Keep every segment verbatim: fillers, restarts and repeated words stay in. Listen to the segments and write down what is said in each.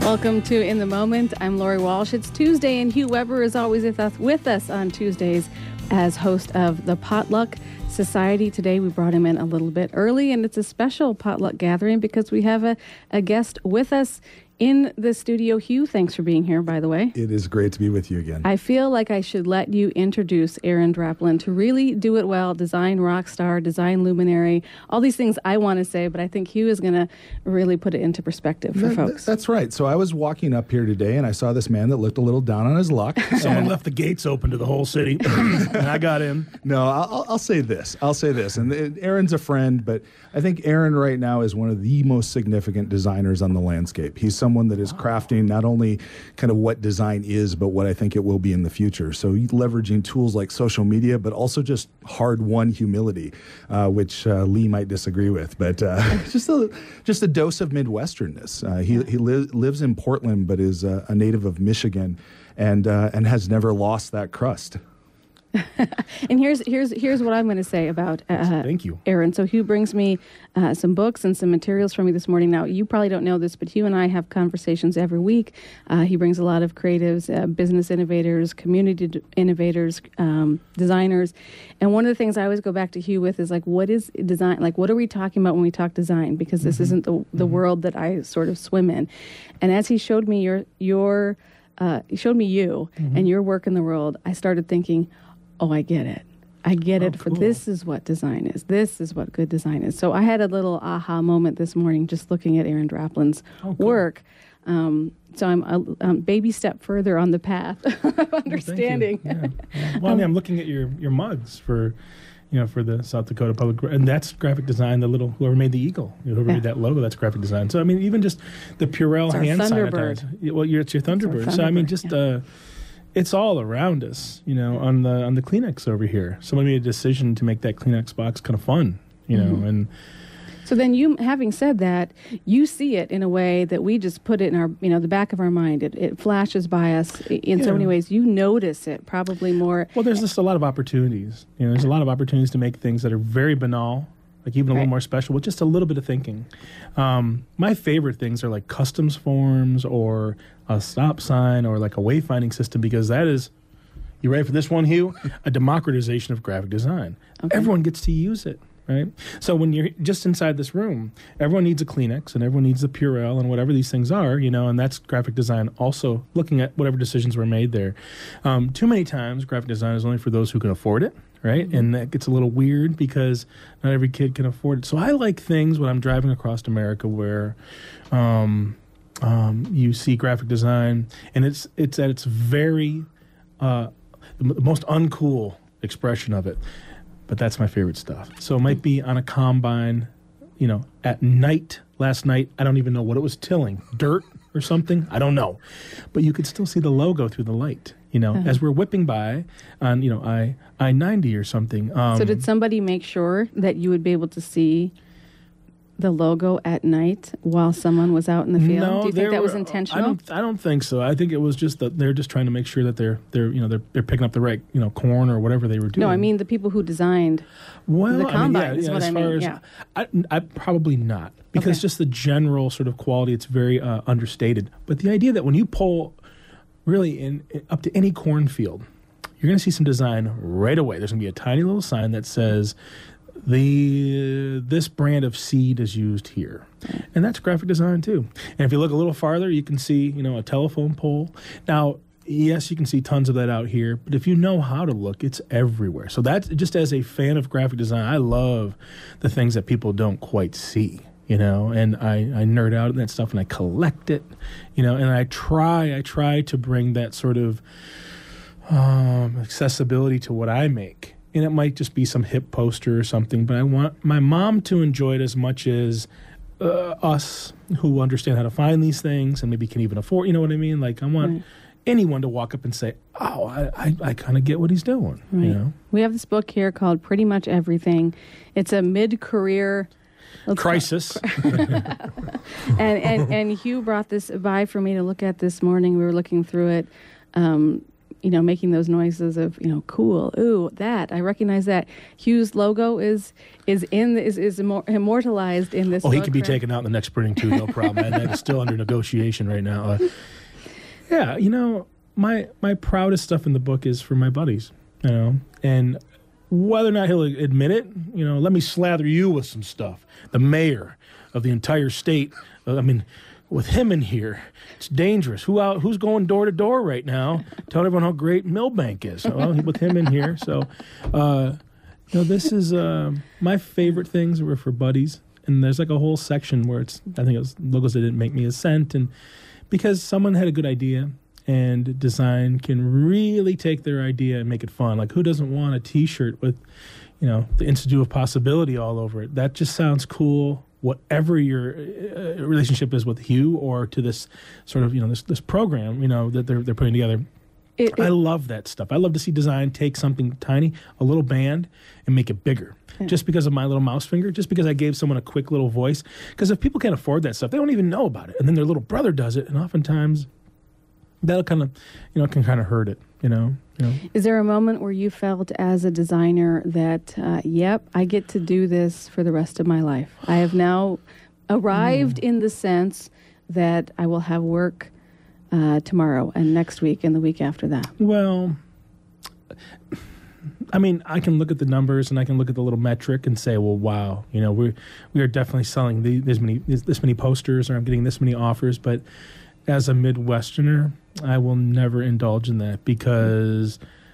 Welcome to In the Moment. I'm Lori Walsh. It's Tuesday, and Hugh Weber is always with us, with us on Tuesdays as host of the Potluck Society. Today, we brought him in a little bit early, and it's a special potluck gathering because we have a, a guest with us in the studio. Hugh, thanks for being here, by the way. It is great to be with you again. I feel like I should let you introduce Aaron Draplin to really do it well. Design rock star, design luminary, all these things I want to say, but I think Hugh is going to really put it into perspective for that, folks. That's right. So I was walking up here today, and I saw this man that looked a little down on his luck. Someone left the gates open to the whole city, and I got in. No, I'll, I'll say this. I'll say this. And Aaron's a friend, but I think Aaron right now is one of the most significant designers on the landscape. He's someone that is crafting not only kind of what design is, but what I think it will be in the future. So leveraging tools like social media, but also just hard-won humility, uh, which uh, Lee might disagree with. But uh, just a just a dose of Midwesternness. Uh, he he li- lives in Portland, but is uh, a native of Michigan, and uh, and has never lost that crust. And here's here's here's what I'm going to say about uh, Thank you, Aaron. So Hugh brings me uh, some books and some materials for me this morning. Now, you probably don't know this, but Hugh and I have conversations every week. Uh, he brings a lot of creatives, uh, business innovators, community d- innovators, um, designers. And one of the things I always go back to Hugh with is like, what is design? Like, what are we talking about when we talk design? Because this mm-hmm. isn't the the mm-hmm. world that I sort of swim in. And as he showed me your your uh, he showed me you mm-hmm. and your work in the world, I started thinking, oh, I get it. I get oh, it. For cool. This is what design is. This is what good design is. So I had a little aha moment this morning just looking at Aaron Draplin's oh, cool. work. Um, so I'm a um, baby step further on the path of understanding. Well, thank you. Yeah. Well, I mean, I'm looking at your, your mugs for, you know, for the South Dakota Public, and that's graphic design. The little whoever made the eagle, whoever yeah. made that logo, that's graphic design. So I mean, even just the Purell hand sanitizer. Well, you're, it's your Thunderbird. It's so I mean, just. Yeah. Uh, It's all around us, you know, on the on the Kleenex over here. Someone made a decision to make that Kleenex box kind of fun, you know, mm-hmm. and so then you, having said that, you see it in a way that we just put it in our, you know, the back of our mind. It, it flashes by us in yeah. so many ways. You notice it probably more. Well, there's just a lot of opportunities. You know, there's a lot of opportunities to make things that are very banal, like even a right. little more special, with just a little bit of thinking. Um, my favorite things are like customs forms or a stop sign or like a wayfinding system, because that is, you ready for this one, Hugh? A democratization of graphic design. Okay. Everyone gets to use it, right? So when you're just inside this room, everyone needs a Kleenex and everyone needs the Purell and whatever these things are, you know, and that's graphic design also looking at whatever decisions were made there. Um, too many times, graphic design is only for those who can afford it. Right? Mm-hmm. And that gets a little weird because not every kid can afford it. So I like things when I'm driving across America where um, um, you see graphic design, and it's it's at its very uh, the most uncool expression of it. But that's my favorite stuff. So it might be on a combine, you know, at night. Last night, I don't even know what it was tilling. Dirt or something? I don't know. But you could still see the logo through the light, you know, uh-huh. as we're whipping by on, you know, I, I ninety or something. Um, so did somebody make sure that you would be able to see the logo at night while someone was out in the field? No, do you think that were, was intentional? I don't. I don't think so. I think it was just that they're just trying to make sure that they're they're you know they're they're picking up the right you know corn or whatever they were doing. No, I mean the people who designed well, the combine I mean, yeah, is yeah, what as I far mean. As, yeah. I, I probably not because okay. just the general sort of quality, it's very uh, understated. But the idea that when you pull really in, in up to any cornfield, you're going to see some design right away. There's going to be a tiny little sign that says, the this brand of seed is used here. And that's graphic design too. And if you look a little farther, you can see, you know, a telephone pole. Now, yes, you can see tons of that out here, but if you know how to look, it's everywhere. So that's just as a fan of graphic design, I love the things that people don't quite see, you know, and I, I nerd out in that stuff and I collect it, you know, and I try, I try to bring that sort of um, accessibility to what I make. And it might just be some hip poster or something, but I want my mom to enjoy it as much as uh, us who understand how to find these things and maybe can even afford, you know what I mean? Like I want right. anyone to walk up and say, oh, I, I, I kind of get what he's doing. Right. You know? We have this book here called Pretty Much Everything. It's a mid-career crisis. and, and, and Hugh brought this by for me to look at this morning. We were looking through it. Um, you know, making those noises of, you know, cool, ooh, that, I recognize that. Hugh's logo is is in is is immor- immortalized in this. Oh, he book, could be right? taken out in the next printing too, no problem. And that is still under negotiation right now. Uh, yeah, you know, my my proudest stuff in the book is for my buddies, you know, and whether or not he'll admit it, you know, let me slather you with some stuff. The mayor of the entire state, uh, I mean, with him in here, it's dangerous. Who out? Who's going door to door right now, telling everyone how great Millbank is? Well, with him in here, so uh, you know, this is uh, my favorite things were for buddies, and there's like a whole section where it's I think it was logos that didn't make me a cent, and because someone had a good idea, and design can really take their idea and make it fun. Like, who doesn't want a T-shirt with, you know, the Institute of Possibility all over it? That just sounds cool. Whatever your uh, relationship is with Hugh or to this sort of, you know, this this program, you know, that they're they're putting together. It, it, I love that stuff. I love to see design take something tiny, a little band, and make it bigger. Yeah. Just because of my little mouse finger, just because I gave someone a quick little voice. Because if people can't afford that stuff, they don't even know about it. And then their little brother does it, and oftentimes that'll kind of, you know, can kind of hurt it, you know. You know. Is there a moment where you felt as a designer that, uh, yep, I get to do this for the rest of my life? I have now arrived mm. in the sense that I will have work uh, tomorrow and next week and the week after that. Well, I mean, I can look at the numbers and I can look at the little metric and say, well, wow, you know, we we are definitely selling the, this many this, this many posters, or I'm getting this many offers, but as a Midwesterner, I will never indulge in that because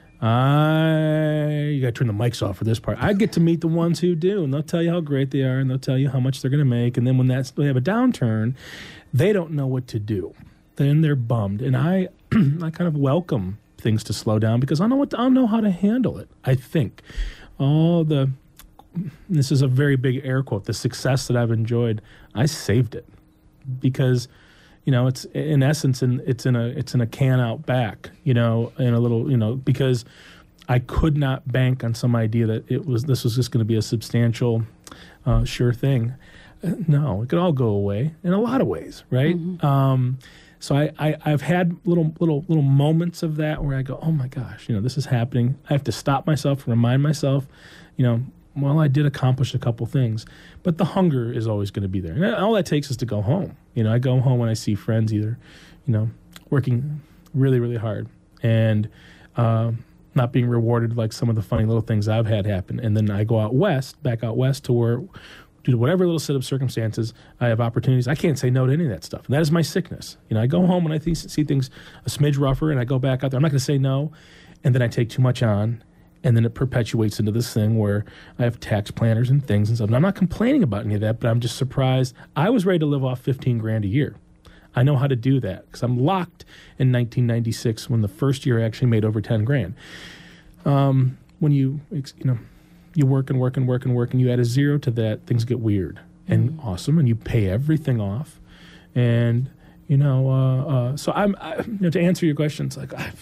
I, you got to turn the mics off for this part. I get to meet the ones who do, and they'll tell you how great they are, and they'll tell you how much they're going to make. And then when that's, they have a downturn, they don't know what to do. Then they're bummed. And I, I kind of welcome things to slow down because I know what, I know how to handle it. I think all the, this is a very big air quote, the success that I've enjoyed, I saved it because, you know, it's in essence, in it's in a it's in a can out back, you know, in a little, you know, because I could not bank on some idea that it was this was just going to be a substantial, uh, sure thing. Uh, no, it could all go away in a lot of ways, right? Mm-hmm. Um, so I, I I've had little little little moments of that where I go, oh my gosh, you know, this is happening. I have to stop myself, remind myself, you know. Well, I did accomplish a couple things, but the hunger is always going to be there. And all that takes is to go home. You know, I go home when I see friends either, you know, working really, really hard and uh, not being rewarded like some of the funny little things I've had happen. And then I go out west, back out west to where, due to whatever little set of circumstances, I have opportunities. I can't say no to any of that stuff. And that is my sickness. You know, I go home when I th- see things a smidge rougher and I go back out there. I'm not going to say no. And then I take too much on. And then it perpetuates into this thing where I have tax planners and things and stuff. And I'm not complaining about any of that, but I'm just surprised. I was ready to live off fifteen grand a year. I know how to do that because I'm locked in nineteen ninety-six when the first year I actually made over ten grand. Um, when you, you know, you work and work and work and work and you add a zero to that, things get weird and mm-hmm. awesome, and you pay everything off. And, you know, uh, uh, so I'm, I, you know, to answer your questions, like, I,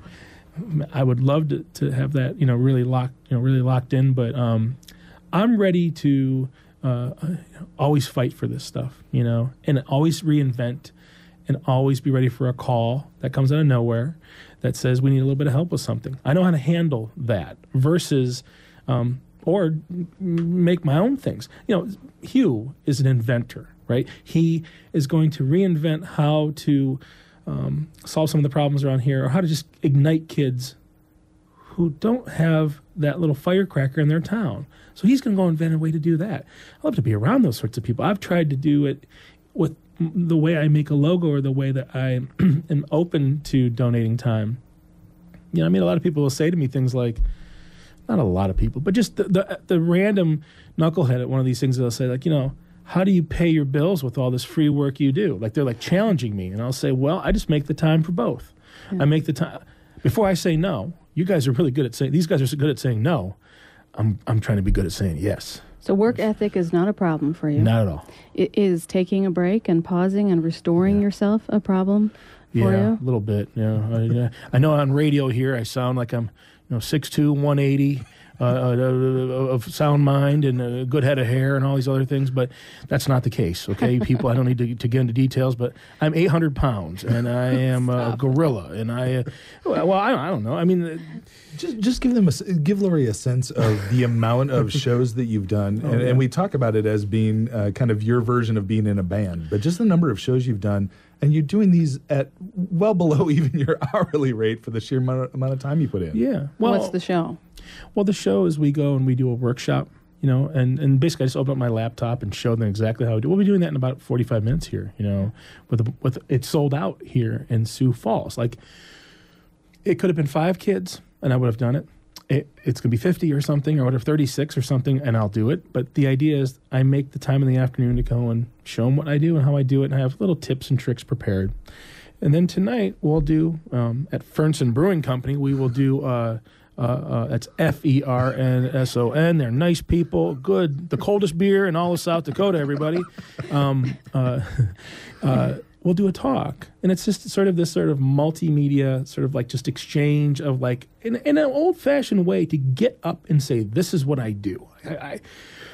I would love to, to have that, you know, really locked, you know, really locked in. But um, I'm ready to uh, always fight for this stuff, you know, and always reinvent, and always be ready for a call that comes out of nowhere that says we need a little bit of help with something. I know how to handle that versus, um, or make my own things. You know, Hugh is an inventor, right? He is going to reinvent how to Um, solve some of the problems around here, or how to just ignite kids who don't have that little firecracker in their town. So he's going to go invent a way to do that. I love to be around those sorts of people. I've tried to do it with the way I make a logo or the way that I am open to donating time. You know, I mean, a lot of people will say to me things like, not a lot of people, but just the, the, the random knucklehead at one of these things, they'll say like, you know, how do you pay your bills with all this free work you do? Like, they're like challenging me. And I'll say, well, I just make the time for both. Yeah. I make the time. Before I say no, you guys are really good at saying, these guys are so good at saying no. I'm I'm trying to be good at saying yes. So work ethic is not a problem for you? Not at all. It is taking a break and pausing and restoring yeah. yourself a problem for yeah, you? Yeah, a little bit. Yeah, I, yeah. I know on radio here I sound like I'm, you know, six two, one eighty. uh, uh, of sound mind and a good head of hair and all these other things, but that's not the case, okay? People, I don't need to, to get into details, but I'm eight hundred pounds, and I am a gorilla, and I, uh, well, I, I don't know. I mean... Just, just give them a, give Lori a sense of the amount of shows that you've done, oh, and, yeah. and we talk about it as being uh, kind of your version of being in a band, but just the number of shows you've done, and you're doing these at well below even your hourly rate for the sheer amount of time you put in. Yeah. Well, what's the show? Well, the show is we go and we do a workshop, you know, and, and basically I just open up my laptop and show them exactly how we do. We'll be doing that in about forty-five minutes here, you know, with a, with it's sold out here in Sioux Falls. Like, it could have been five kids, and I would have done it. It, it's going to be fifty or something, or whatever, thirty-six or something, and I'll do it. But the idea is I make the time in the afternoon to go and show them what I do and how I do it, and I have little tips and tricks prepared. And then tonight we'll do, um, at Fernson Brewing Company, we will do, uh, uh, uh, that's F E R N S O N. They're nice people, good, the coldest beer in all of South Dakota, everybody. Um, uh, uh, we'll do a talk, and it's just sort of this sort of multimedia, sort of like just exchange of like, in, in an old-fashioned way, to get up and say, this is what I do. I, I,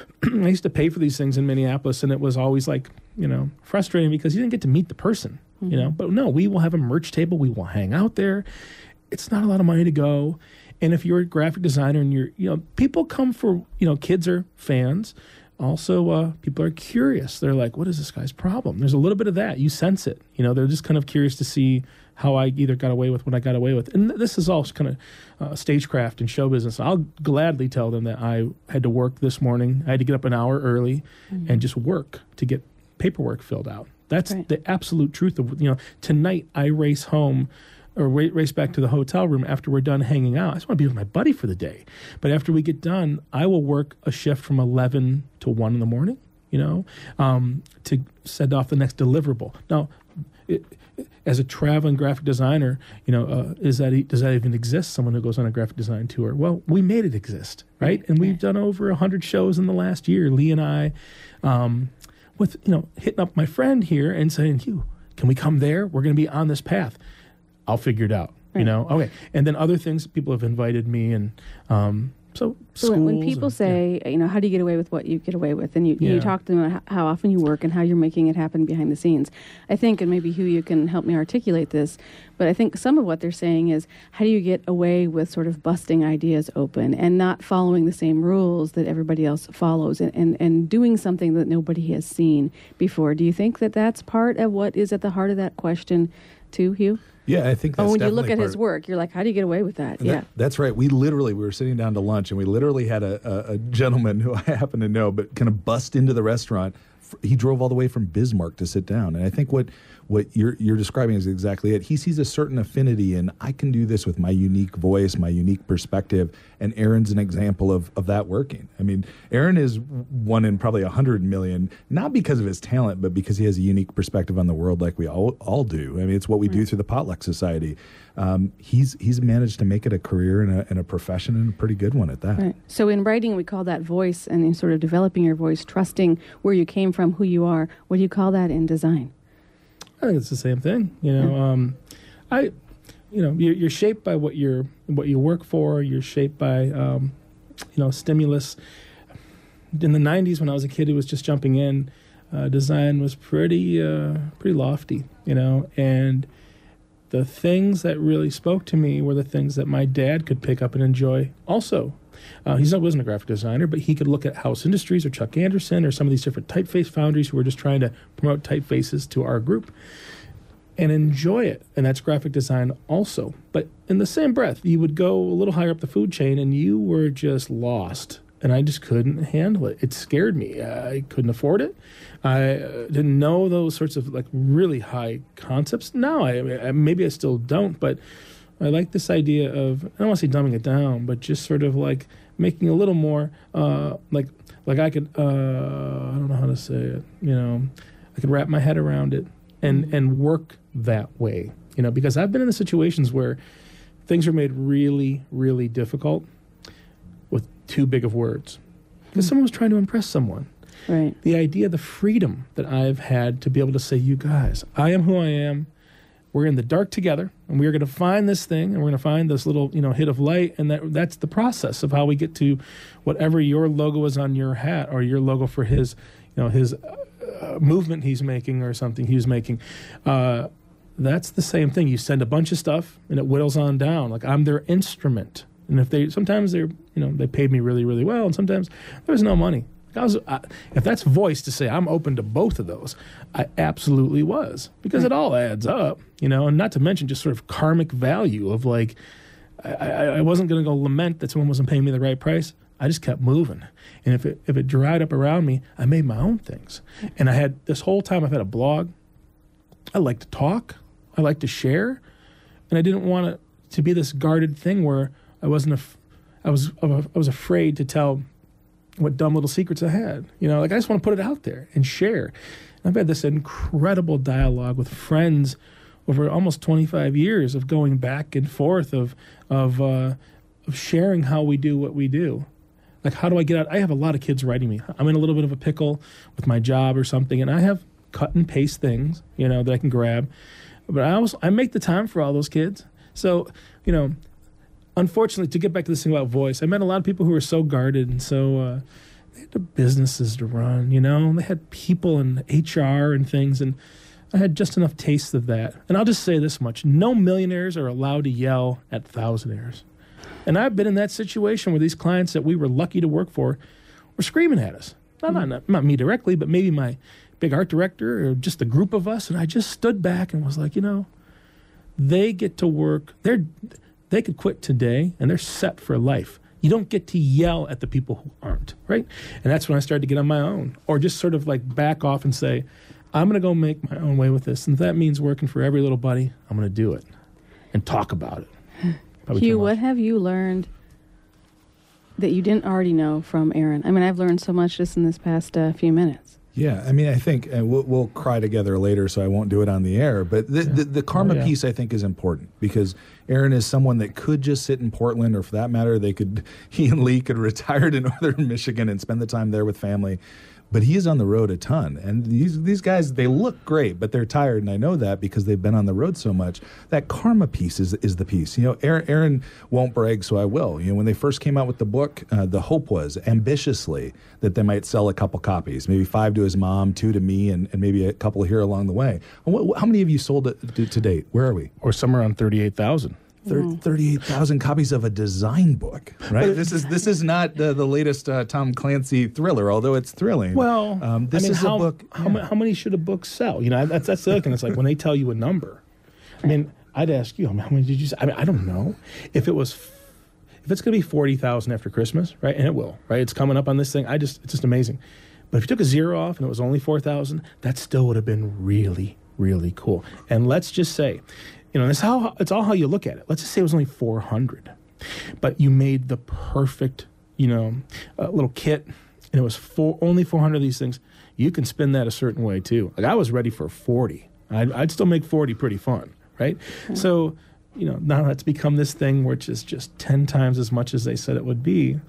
I used to pay for these things in Minneapolis, and it was always like, you know, frustrating because you didn't get to meet the person, mm-hmm. you know. But no, we will have a merch table. We will hang out there. It's not a lot of money to go. And if you're a graphic designer and you're, you know, people come for, you know, kids are fans. Also, uh, people are curious. They're like, what is this guy's problem? There's a little bit of that. You sense it. You know, they're just kind of curious to see how I either got away with what I got away with. And this is all kind of uh, stagecraft and show business. I'll gladly tell them that I had to work this morning. I had to get up an hour early mm-hmm. and just work to get paperwork filled out. That's right. The absolute truth of, you know, tonight I race home or race back to the hotel room after we're done hanging out. I just want to be with my buddy for the day. But after we get done, I will work a shift from eleven to one in the morning, you know, um, to send off the next deliverable. Now, it, as a traveling graphic designer, you know, uh, is that does that even exist, someone who goes on a graphic design tour? Well, we made it exist, right? And we've done over one hundred shows in the last year, Lee and I, um, with, you know, hitting up my friend here and saying, Hugh, can we come there? We're going to be on this path. I'll figure it out, right. you know? Okay. And then other things, people have invited me, and um, so So when people and, say, yeah. you know, how do you get away with what you get away with? And you, Yeah. you talk to them about how often you work and how you're making it happen behind the scenes. I think, and maybe Hugh, you can help me articulate this, but I think some of what they're saying is, how do you get away with sort of busting ideas open and not following the same rules that everybody else follows, and, and, and doing something that nobody has seen before? Do you think that that's part of what is at the heart of that question too, Hugh? Yeah, I think that's Oh, when you look at part his work, you're like, how do you get away with that? that, Yeah. That's right. We literally, we were sitting down to lunch, and we literally had a, a, a gentleman who I happen to know, but kind of bust into the restaurant. He drove all the way from Bismarck to sit down. And I think what, what you're, you're describing is exactly it. He sees a certain affinity, and I can do this with my unique voice, my unique perspective. And Aaron's an example of, of that working. I mean, Aaron is one in probably a hundred million, not because of his talent, but because he has a unique perspective on the world like we all, all do. I mean, it's what we right. do through the Potluck Society. Um, he's he's managed to make it a career and a, and a profession, and a pretty good one at that. Right. So in writing, we call that voice, and in sort of developing your voice, trusting where you came from, who you are. What do you call that in design? I think it's the same thing. You know, um, I, you know, you're, you're shaped by what you're what you work for. You're shaped by, um, you know, stimulus. In the nineties, when I was a kid who was just jumping in, uh, design was pretty uh, pretty lofty. You know, and the things that really spoke to me were the things that my dad could pick up and enjoy also. Uh, he wasn't a graphic designer, but he could look at House Industries or Chuck Anderson or some of these different typeface foundries who were just trying to promote typefaces to our group and enjoy it. And that's graphic design also. But in the same breath, you would go a little higher up the food chain and you were just lost. And I just couldn't handle it. It scared me. I couldn't afford it. I uh, didn't know those sorts of like really high concepts. Now, I, I maybe I still don't, but I like this idea of, I don't want to say dumbing it down, but just sort of like making a little more, uh, like like I could, uh, I don't know how to say it, you know, I could wrap my head around it and, and work that way, you know, because I've been in the situations where things are made really, really difficult with too big of words. Because mm. someone was trying to impress someone. Right. The idea, the freedom that I've had to be able to say, you guys, I am who I am. we're in the dark together, and we're going to find this thing, and we're going to find this little, you know, hit of light, and that that's the process of how we get to whatever your logo is on your hat, or your logo for his, you know, his uh, movement he's making or something he's making. Uh, that's the same thing. You send a bunch of stuff, and it whittles on down. Like, I'm their instrument, and if they sometimes they're, you know, they paid me really, really well, and sometimes there was no money. I was, I, if that's voice to say I'm open to both of those, I absolutely was, because it all adds up, you know, and not to mention just sort of karmic value of like, I, I, I wasn't going to go lament that someone wasn't paying me the right price. I just kept moving. And if it, if it dried up around me, I made my own things. And I had, this whole time I've had a blog. I like to talk. I like to share. And I didn't want it to be this guarded thing where I wasn't, af- I was, I was afraid to tell what dumb little secrets I had. You know, like, I just want to put it out there and share. And I've had this incredible dialogue with friends over almost twenty-five years of going back and forth of of, uh, of sharing how we do what we do. Like, how do I get out? I have a lot of kids writing me. I'm in a little bit of a pickle with my job or something, and I have cut and paste things, you know, that I can grab. But I also, I make the time for all those kids. So, you know, unfortunately, to get back to this thing about voice, I met a lot of people who were so guarded, and so uh, they had the businesses to run, you know. They had people and H R and things, and I had just enough taste of that. And I'll just say this much. No millionaires are allowed to yell at thousandaires. And I've been in that situation where these clients that we were lucky to work for were screaming at us. Not, mm-hmm. not, not me directly, but maybe my big art director or just a group of us. And I just stood back and was like, you know, they get to work. They're... They could quit today, and they're set for life. You don't get to yell at the people who aren't, right? And that's when I started to get on my own, or just sort of like back off and say, I'm going to go make my own way with this. And if that means working for every little buddy, I'm going to do it and talk about it. Probably Hugh, what have you learned that you didn't already know from Aaron? I mean, I've learned so much just in this past uh, few minutes. Yeah, I mean, I think uh, we'll, we'll cry together later, so I won't do it on the air. But the, yeah. the, the karma oh, yeah. piece, I think, is important, because Aaron is someone that could just sit in Portland, or for that matter, they could he and Lee could retire to northern Michigan and spend the time there with family. But he is on the road a ton. And these these guys, they look great, but they're tired. And I know that because they've been on the road so much. That karma piece is, is the piece. You know, Aaron, Aaron won't brag, so I will. You know, when they first came out with the book, uh, the hope was ambitiously that they might sell a couple copies, maybe five to his mom, two to me, and, and maybe a couple here along the way. What, how many of you sold it to, to date? Where are we? Or somewhere around thirty-eight thousand. thirty-eight thousand copies of a design book, right? this is this is not the, the latest uh, Tom Clancy thriller, although it's thrilling. Well, um, this I mean, is how, a book. How, yeah. how many should a book sell? You know, that's that's the other thing. It's like when they tell you a number. I mean, I'd ask you, how many did you? I mean, I don't know. If it was, if it's going to be forty thousand after Christmas, right? And it will, right? It's coming up on this thing. I just, it's just amazing. But if you took a zero off and it was only four thousand, that still would have been really, really cool. And let's just say, you know, this how it's all how you look at it. Let's just say it was only four hundred, but you made the perfect, you know, uh, little kit, and it was four, only four hundred of these things. You can spin that a certain way too. Like, I was ready for forty. I'd, I'd still make forty pretty fun, right? Mm-hmm. So, you know, now that's become this thing which is just ten times as much as they said it would be.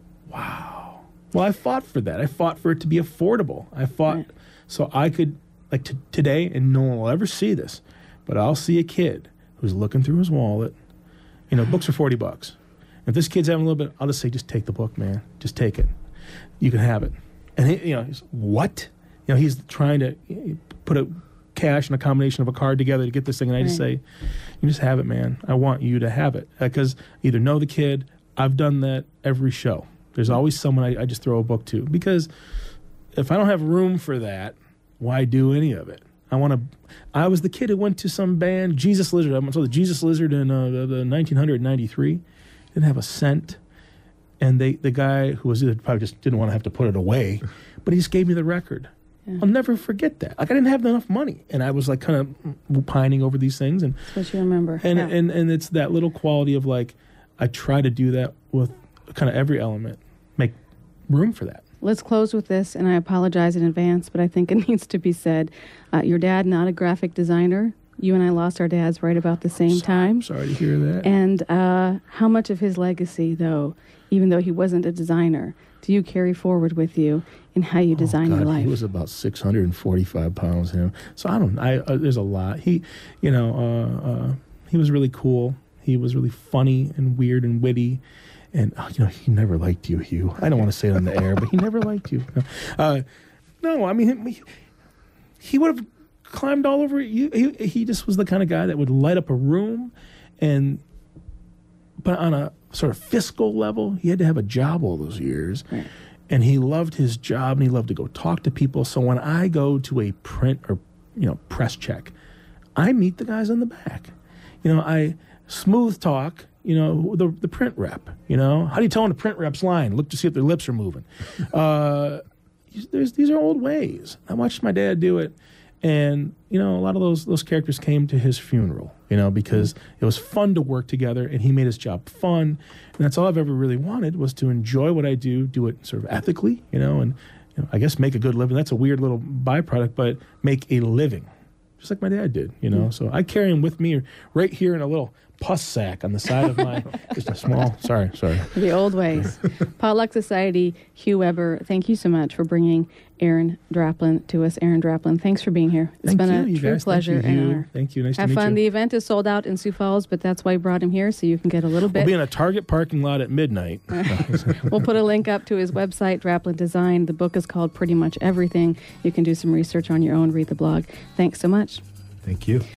Wow. Well, I fought for that. I fought for it to be affordable. I fought right. so I could, like t- today, and no one will ever see this, but I'll see a kid who's looking through his wallet. You know, books are forty bucks. If this kid's having a little bit, I'll just say, just take the book, man. Just take it. You can have it. And, he, you know, he's, what? You know, he's trying to put a cash and a combination of a card together to get this thing. And I just right. say, you just have it, man. I want you to have it. Because either know the kid. I've done that every show. There's always someone I, I just throw a book to. Because if I don't have room for that, why do any of it? I want to. I was the kid who went to some band, Jesus Lizard. I saw the Jesus Lizard in uh, the, the nineteen ninety-three. Didn't have a cent, and they the guy who was it probably just didn't want to have to put it away, but he just gave me the record. Yeah. I'll never forget that. Like, I didn't have enough money, and I was like kind of pining over these things. And that's what you remember. And yeah. and and it's that little quality of like, I try to do that with kind of every element, make room for that. Let's close with this, and I apologize in advance, but I think it needs to be said. Uh, your dad, not a graphic designer. You and I lost our dads right about the same sorry, time. Sorry to hear that. And uh, how much of his legacy, though, even though he wasn't a designer, do you carry forward with you in how you design oh, God, your life? He was about six hundred forty-five pounds, him. So I don't, I, uh, there's a lot. He, you know, uh, uh, he was really cool. He was really funny and weird and witty. And, uh, you know, he never liked you, Hugh. I don't want to say it on the air, but he never liked you. Uh, no, I mean, he, he would have climbed all over you. He, he just was the kind of guy that would light up a room. And, but on a sort of fiscal level, he had to have a job all those years. Right. And he loved his job, and he loved to go talk to people. So when I go to a print or, you know, press check, I meet the guys in the back. You know, I smooth talk, you know, the the print rep, you know. How do you tell when the print rep's lying? Look to see if their lips are moving. Uh, there's, these are old ways. I watched my dad do it. And, you know, a lot of those those characters came to his funeral, you know, because it was fun to work together, and he made his job fun. And that's all I've ever really wanted, was to enjoy what I do, do it sort of ethically, you know, and you know, I guess make a good living. That's a weird little byproduct, but make a living, just like my dad did, you know. Mm. So I carry him with me right here in a little pus sack on the side of my, just a small, sorry, sorry. The old ways. Potluck Society, Hugh Weber, thank you so much for bringing Aaron Draplin to us. Aaron Draplin, thanks for being here. It's Thank been you, a you true guys. pleasure Thank you, and honor. Thank you. Nice Have to meet fun. you. The event is sold out in Sioux Falls, but that's why we brought him here, so you can get a little bit. We'll be in a Target parking lot at midnight. We'll put a link up to his website, Draplin Design. The book is called Pretty Much Everything. You can do some research on your own, read the blog. Thanks so much. Thank you.